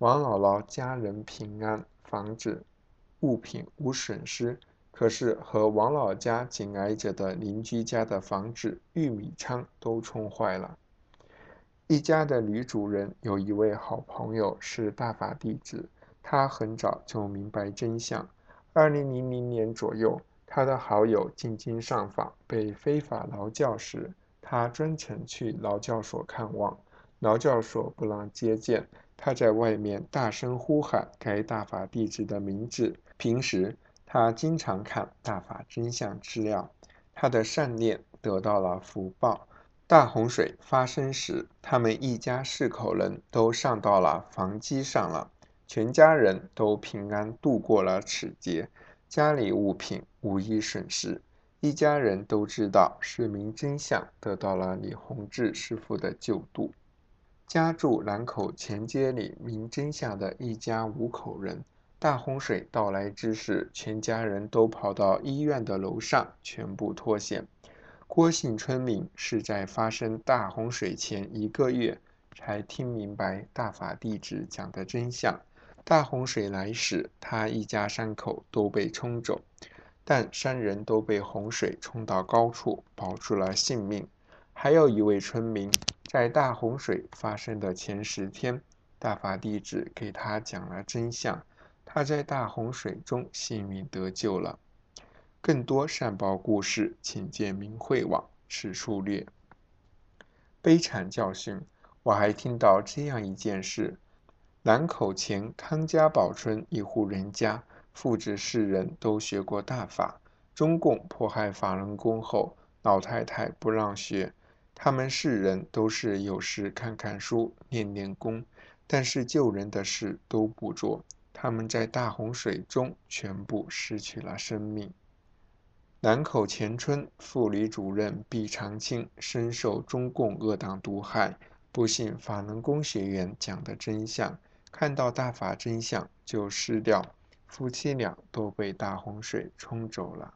王姥姥家人平安，防止物品无损失。可是和王老家紧挨着的邻居家的房子、玉米仓都冲坏了。一家的女主人有一位好朋友是大法弟子，他很早就明白真相。2000年左右，他的好友进京上访，被非法劳教时，他专程去劳教所看望，劳教所不让接见，他在外面大声呼喊该大法弟子的名字。平时他经常看大法真相资料，他的善念得到了福报。大洪水发生时，他们一家4口人都上到了房基上了，全家人都平安度过了此劫，家里物品无一损失。一家人都知道是明真相，得到了李洪志师父的救度。家住南口前街里明真相的一家5口人，大洪水到来之时，全家人都跑到医院的楼上，全部脱险。郭姓村民是在发生大洪水前1个月才听明白大法弟子讲的真相。大洪水来时，他一家3口都被冲走，但3人都被洪水冲到高处，保住了性命。还有一位村民，在大洪水发生的前10天，大法弟子给他讲了真相，他在大洪水中性命得救了。更多善报故事，请见明慧网，此处略。悲惨教训，我还听到这样一件事：南口前康家堡村一户人家，父子4人都学过大法。中共迫害法轮功后，老太太不让学，他们4人都是有事看看书、练练功，但是救人的事都不做。他们在大洪水中全部失去了生命。南口前村妇女主任毕长青深受中共恶党毒害，不信法轮功学员讲的真相，看到大法真相就失掉，夫妻俩都被大洪水冲走了。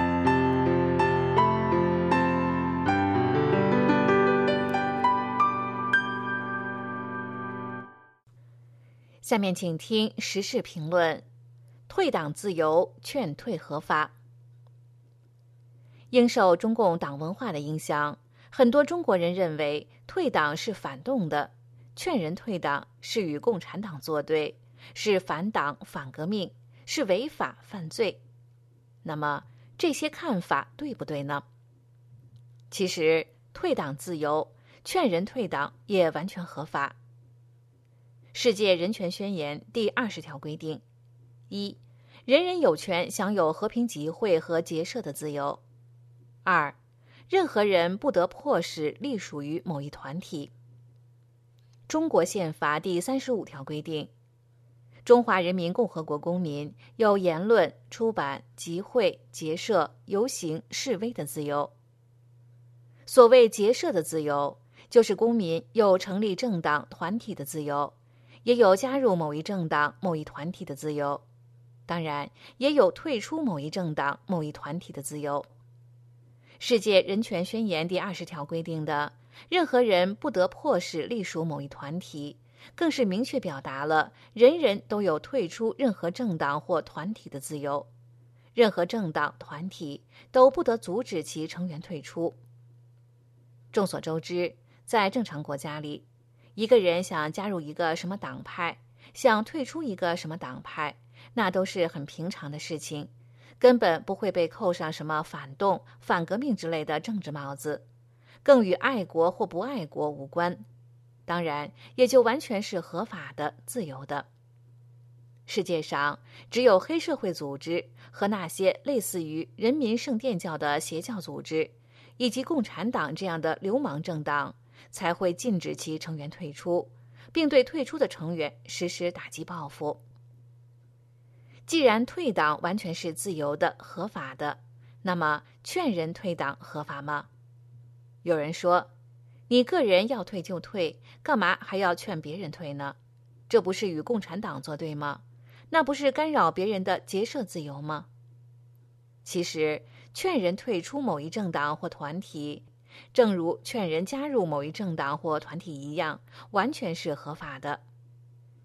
下面请听时事评论：退党自由，劝退合法。应受中共党文化的影响，很多中国人认为退党是反动的，劝人退党是与共产党作对，是反党反革命，是违法犯罪。那么这些看法对不对呢？其实退党自由，劝人退党也完全合法。世界人权宣言第20条规定：1. 人人有权享有和平集会和结社的自由。2. 任何人不得迫使隶属于某一团体。中国宪法第35条规定，中华人民共和国公民有言论、出版、集会、结社、游行、示威的自由。所谓结社的自由，就是公民有成立政党、团体的自由，也有加入某一政党、某一团体的自由，当然也有退出某一政党、某一团体的自由。世界人权宣言第20条规定的，任何人不得迫使隶属某一团体，更是明确表达了人人都有退出任何政党或团体的自由，任何政党、团体都不得阻止其成员退出。众所周知，在正常国家里，一个人想加入一个什么党派，想退出一个什么党派，那都是很平常的事情，根本不会被扣上什么反动、反革命之类的政治帽子，更与爱国或不爱国无关，当然也就完全是合法的、自由的。世界上只有黑社会组织和那些类似于人民圣殿教的邪教组织，以及共产党这样的流氓政党，才会禁止其成员退出，并对退出的成员实施打击报复。既然退党完全是自由的、合法的，那么劝人退党合法吗？有人说，你个人要退就退，干嘛还要劝别人退呢？这不是与共产党作对吗？那不是干扰别人的结社自由吗？其实，劝人退出某一政党或团体，正如劝人加入某一政党或团体一样，完全是合法的。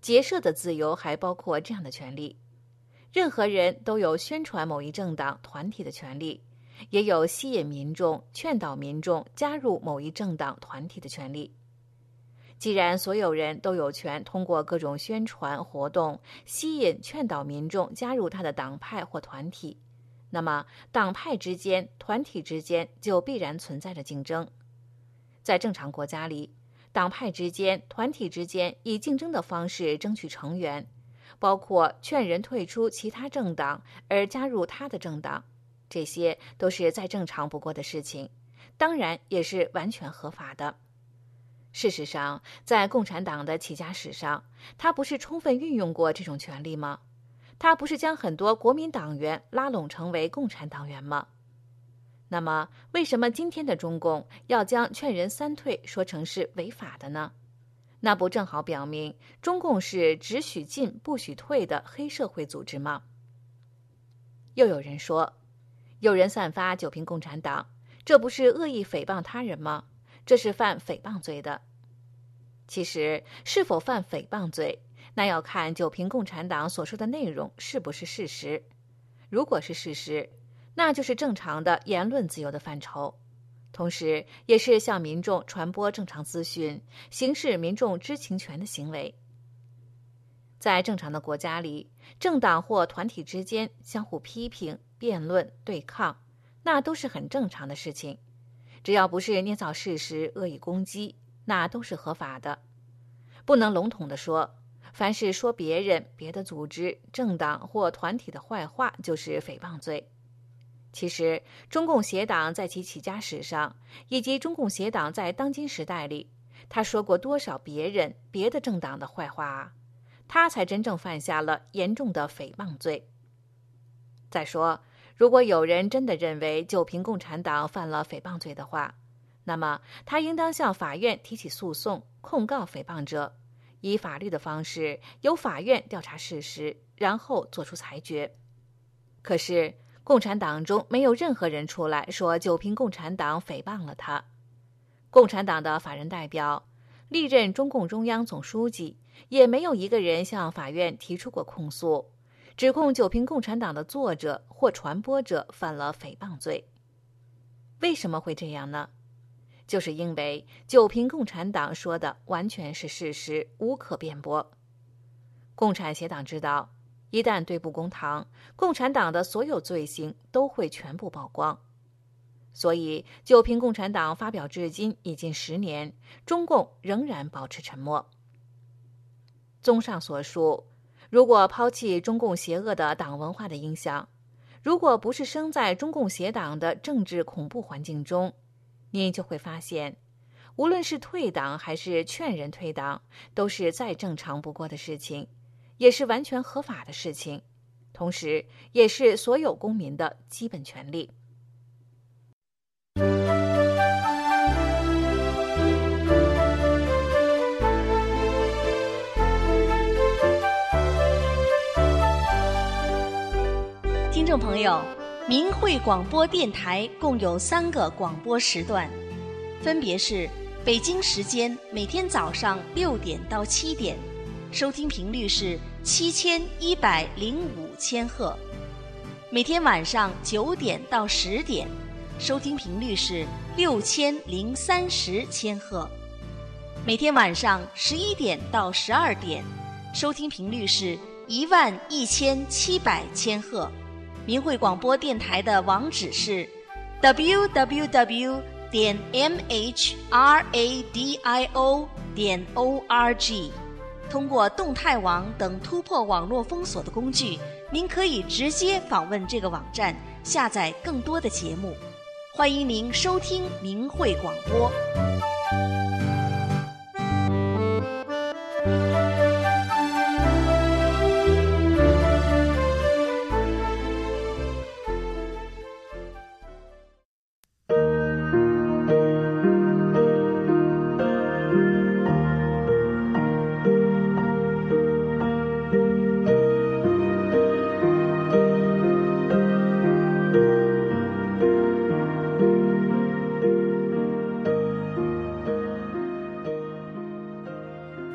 结社的自由还包括这样的权利：任何人都有宣传某一政党团体的权利，也有吸引民众、劝导民众加入某一政党团体的权利。既然所有人都有权通过各种宣传活动吸引、劝导民众加入他的党派或团体，那么党派之间、团体之间就必然存在着竞争。在正常国家里，党派之间、团体之间以竞争的方式争取成员，包括劝人退出其他政党而加入他的政党，这些都是再正常不过的事情，当然也是完全合法的。事实上，在共产党的起家史上，他不是充分运用过这种权利吗？他不是将很多国民党员拉拢成为共产党员吗？那么，为什么今天的中共要将劝人三退说成是违法的呢？那不正好表明中共是只许进不许退的黑社会组织吗？又有人说，有人散发酒瓶共产党，这不是恶意诽谤他人吗？这是犯诽谤罪的。其实，是否犯诽谤罪，那要看酒瓶共产党所说的内容是不是事实。如果是事实，那就是正常的言论自由的范畴，同时也是向民众传播正常资讯、行使民众知情权的行为。在正常的国家里，政党或团体之间相互批评、辩论、对抗，那都是很正常的事情。只要不是捏造事实、恶意攻击，那都是合法的。不能笼统地说，凡是说别人、别的组织、政党或团体的坏话就是诽谤罪。其实，中共协党在其起家史上，以及中共协党在当今时代里，他说过多少别人、别的政党的坏话啊？他才真正犯下了严重的诽谤罪。再说，如果有人真的认为酒瓶共产党犯了诽谤罪的话，那么他应当向法院提起诉讼，控告诽谤者，以法律的方式由法院调查事实，然后作出裁决。可是共产党中没有任何人出来说酒瓶共产党诽谤了他。共产党的法人代表、历任中共中央总书记也没有一个人向法院提出过控诉，指控酒瓶共产党的作者或传播者犯了诽谤罪。为什么会这样呢？就是因为酒瓶共产党说的完全是事实，无可辩驳。共产协党知道，一旦对簿公堂，共产党的所有罪行都会全部曝光。所以，酒瓶共产党发表至今已近10年，中共仍然保持沉默。综上所述，如果抛弃中共邪恶的党文化的影响，如果不是生在中共协党的政治恐怖环境中，你就会发现，无论是退党还是劝人退党，都是再正常不过的事情，也是完全合法的事情，同时也是所有公民的基本权利。 听众朋友，明慧广播电台共有3个广播时段，分别是北京时间每天早上6点到7点，收听频率是7105千赫；每天晚上9点到10点，收听频率是6030千赫；每天晚上11点到12点，收听频率是11700千赫。明慧广播电台的网址是 www.mhradio.org。通过动态网等突破网络封锁的工具，您可以直接访问这个网站，下载更多的节目。欢迎您收听明慧广播。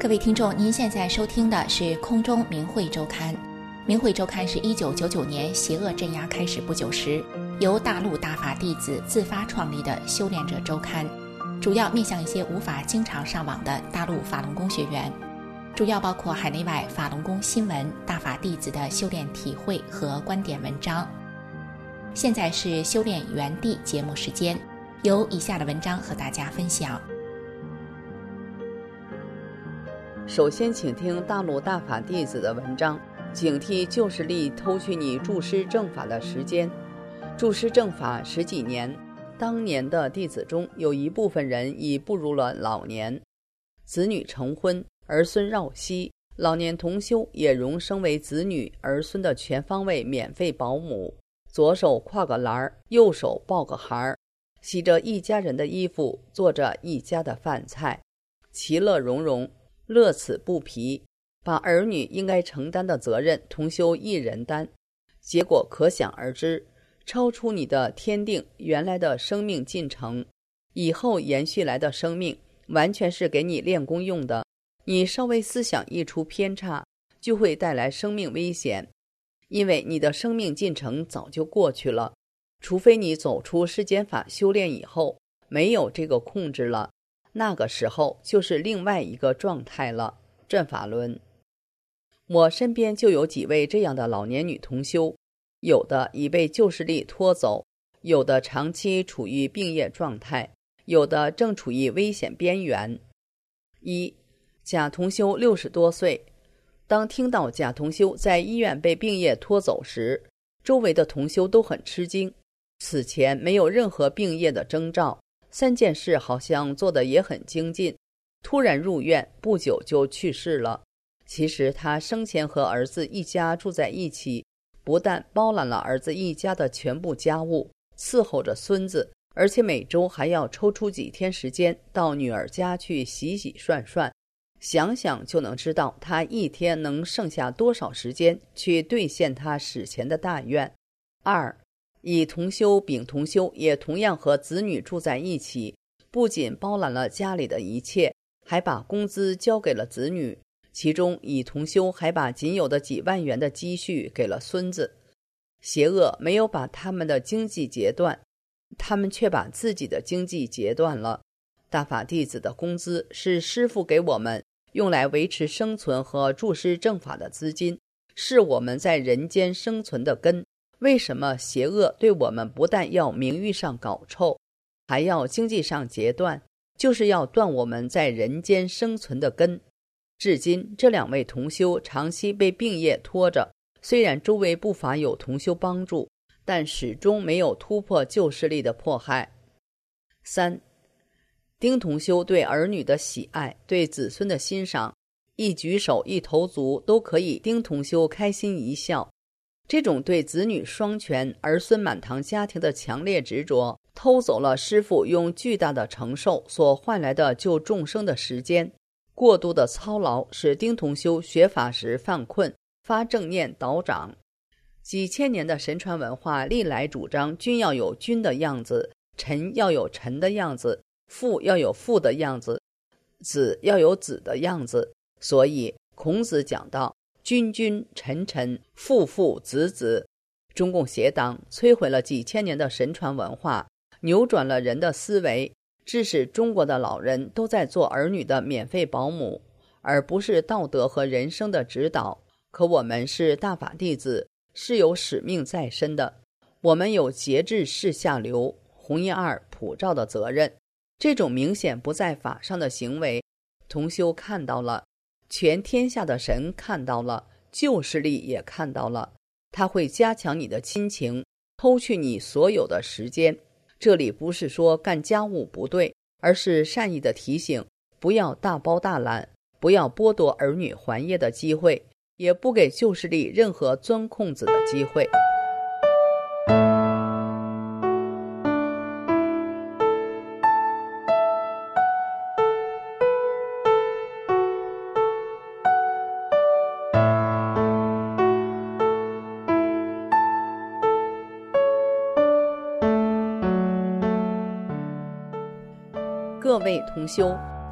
各位听众，您现在收听的是空中明慧周刊。明慧周刊是1999年邪恶镇压开始不久时，由大陆大法弟子自发创立的修炼者周刊，主要面向一些无法经常上网的大陆法轮功学员，主要包括海内外法轮功新闻、大法弟子的修炼体会和观点文章。现在是修炼原地节目时间，由以下的文章和大家分享。 首先请听大陆大法弟子的文章，警惕旧势力偷去你助师正法的时间。助师正法10几年，当年的弟子中有一部分人已步入了老年，子女成婚，儿孙绕膝，老年同修也荣升为子女儿孙的全方位免费保姆，左手挎个篮儿，右手抱个孩儿，洗着一家人的衣服，做着一家的饭菜，其乐融融，乐此不疲，把儿女应该承担的责任同修一人担，结果可想而知，超出你的天定原来的生命进程，以后延续来的生命完全是给你练功用的，你稍微思想一出偏差，就会带来生命危险，因为你的生命进程早就过去了，除非你走出世间法修炼以后没有这个控制了，那个时候就是另外一个状态了。转法轮，我身边就有几位这样的老年女同修，有的已被旧势力拖走，有的长期处于病业状态，有的正处于危险边缘。一，贾同修60多岁，当听到贾同修在医院被病业拖走时，周围的同修都很吃惊，此前没有任何病业的征兆，3件事好像做得也很精进，突然入院，不久就去世了。其实他生前和儿子一家住在一起，不但包揽了儿子一家的全部家务，伺候着孙子，而且每周还要抽出几天时间到女儿家去洗洗涮涮，想想就能知道他一天能剩下多少时间去兑现他史前的大愿。二，乙同修、丙同修也同样和子女住在一起，不仅包揽了家里的一切，还把工资交给了子女，其中乙同修还把仅有的几万元的积蓄给了孙子。邪恶没有把他们的经济截断，他们却把自己的经济截断了。大法弟子的工资是师父给我们用来维持生存和助师正法的资金，是我们在人间生存的根。为什么邪恶对我们不但要名誉上搞臭，还要经济上截断，就是要断我们在人间生存的根。至今这2位同修长期被病业拖着，虽然周围不乏有同修帮助，但始终没有突破旧势力的迫害。3，丁同修对儿女的喜爱，对子孙的欣赏，一举手一投足都可以丁同修开心一笑。这种对子女双全、儿孙满堂家庭的强烈执着，偷走了师父用巨大的承受所换来的救众生的时间。过度的操劳使丁同修学法时犯困，发正念倒长。几千年的神传文化历来主张君要有君的样子，臣要有臣的样子，父要有父的样子，子要有子的样子。所以孔子讲到君君臣臣，父父子子。中共邪党摧毁了几千年的神传文化，扭转了人的思维，致使中国的老人都在做儿女的免费保姆，而不是道德和人生的指导。可我们是大法弟子，是有使命在身的，我们有节制示下流、弘一二普照的责任。这种明显不在法上的行为，同修看到了，全天下的神看到了，旧势力也看到了，他会加强你的亲情，偷去你所有的时间。这里不是说干家务不对，而是善意的提醒，不要大包大揽，不要剥夺儿女还业的机会，也不给旧势力任何钻空子的机会。各位同修，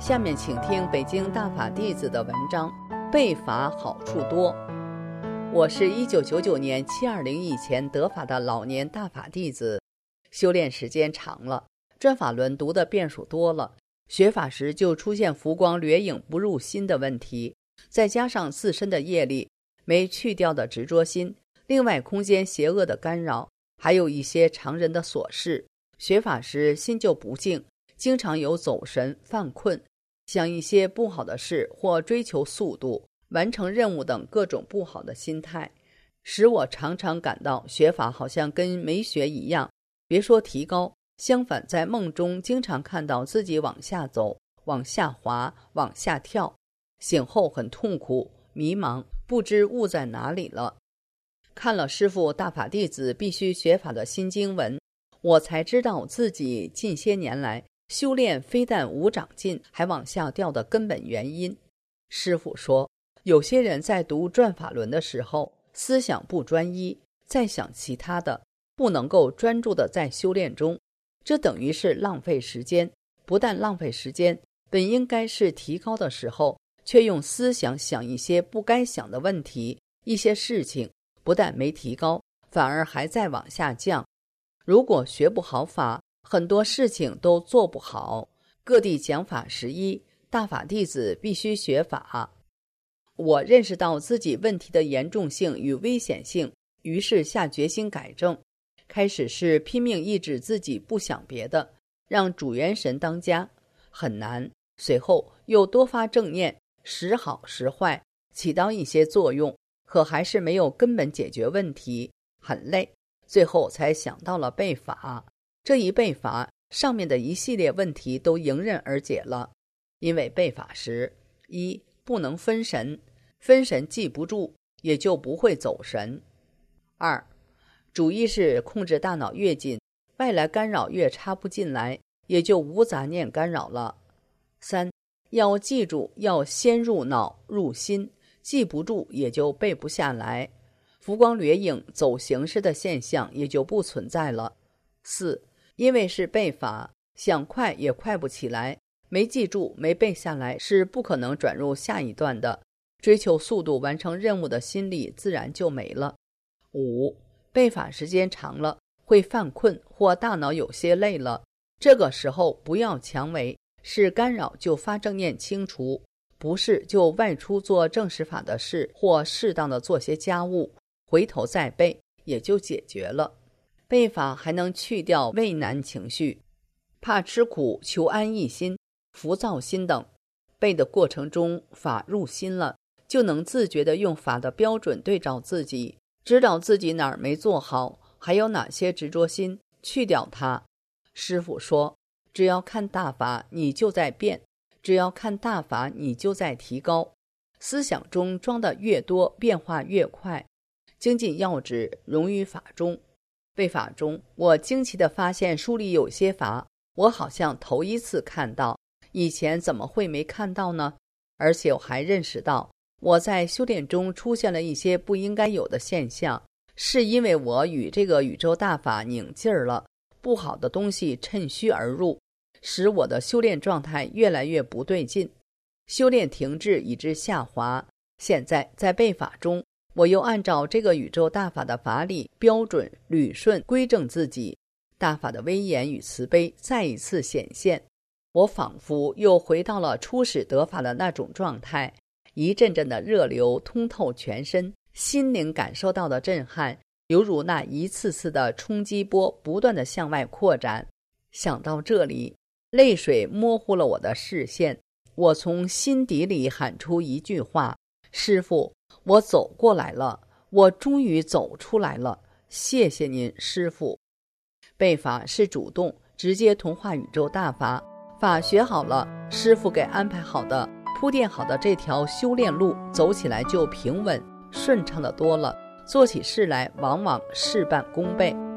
下面请听北京大法弟子的文章，背法好处多。我是1999年720以前得法的老年大法弟子，修炼时间长了，转法轮读的遍数多了，学法时就出现浮光掠影不入心的问题，再加上自身的业力没去掉的执着心，另外空间邪恶的干扰，还有一些常人的琐事，学法时心就不静，经常有走神、犯困，想一些不好的事或追求速度、完成任务等各种不好的心态，使我常常感到学法好像跟没学一样，别说提高，相反在梦中经常看到自己往下走、往下滑、往下跳，醒后很痛苦、迷茫，不知悟在哪里了。看了师父大法弟子必须学法的新经文，我才知道自己近些年来修炼非但无长进，还往下掉的根本原因。师父说，有些人在读转法轮的时候，思想不专一，在想其他的，不能够专注的在修炼中，这等于是浪费时间。不但浪费时间，本应该是提高的时候，却用思想想一些不该想的问题，一些事情不但没提高，反而还在往下降。如果学不好法，很多事情都做不好。各地讲法11，大法弟子必须学法。我认识到自己问题的严重性与危险性，于是下决心改正。开始是拼命抑制自己不想别的，让主元神当家，很难。随后又多发正念，时好时坏，起到一些作用，可还是没有根本解决问题，很累。最后才想到了背法。这一背法，上面的一系列问题都迎刃而解了。因为背法时，一不能分神，分神记不住，也就不会走神。二，主意识控制大脑越紧，外来干扰越插不进来，也就无杂念干扰了。三，要记住，要先入脑入心，记不住也就背不下来，浮光掠影走形式的现象也就不存在了。四，因为是背法，想快也快不起来，没记住没背下来是不可能转入下一段的，追求速度完成任务的心理自然就没了。五，背法时间长了会犯困或大脑有些累了，这个时候不要强为，是干扰就发正念清除，不是就外出做正实法的事，或适当的做些家务，回头再背也就解决了。背法还能去掉畏难情绪，怕吃苦、求安逸心、浮躁心等。背的过程中法入心了，就能自觉地用法的标准对照自己，知道自己哪儿没做好，还有哪些执着心，去掉它。师父说，只要看大法你就在变，只要看大法你就在提高，思想中装的越多，变化越快，精进要旨融于法中。背法中，我惊奇地发现书里有些法我好像头一次看到，以前怎么会没看到呢？而且我还认识到我在修炼中出现了一些不应该有的现象，是因为我与这个宇宙大法拧劲儿了，不好的东西趁虚而入，使我的修炼状态越来越不对劲，修炼停滞以致下滑。现在在背法中，我又按照这个宇宙大法的法理标准捋顺归正自己，大法的威严与慈悲再一次显现，我仿佛又回到了初始得法的那种状态，一阵阵的热流通透全身，心灵感受到的震撼犹如那一次次的冲击波不断地向外扩展。想到这里，泪水模糊了我的视线，我从心底里喊出一句话，师父，我走过来了，我终于走出来了，谢谢您师父。背法是主动直接同化宇宙大法，法学好了，师父给安排好的铺垫好的这条修炼路走起来就平稳顺畅的多了，做起事来往往事半功倍。